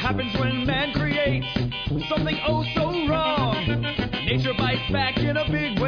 happens when man creates something oh so wrong. Nature bites back in a big